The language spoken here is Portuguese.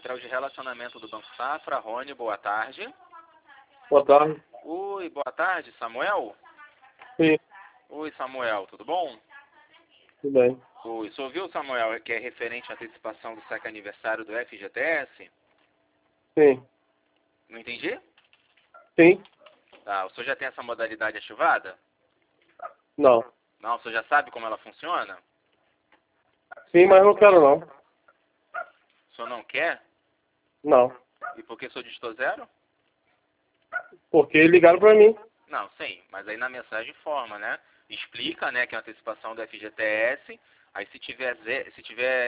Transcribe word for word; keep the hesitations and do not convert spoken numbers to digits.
Central de Relacionamento do Banco Safra. Rony, boa tarde. Boa tarde. Oi, boa tarde, Samuel? Sim, Oi, Samuel, tudo bom? tudo bem. Oi, você ouviu, Samuel, que é referente à antecipação do saque aniversário do F G T S? Sim, Não entendi? sim, Tá, o senhor já tem essa modalidade ativada? não. Não, o senhor já sabe como ela funciona? Sim, mas não quero não. O senhor não quer? Não. E por que o senhor digitou zero? Porque ligaram pra mim. Não, sim, mas aí na mensagem informa, né? Explica, né, que é a antecipação do F G T S, aí se tiver, ze- se tiver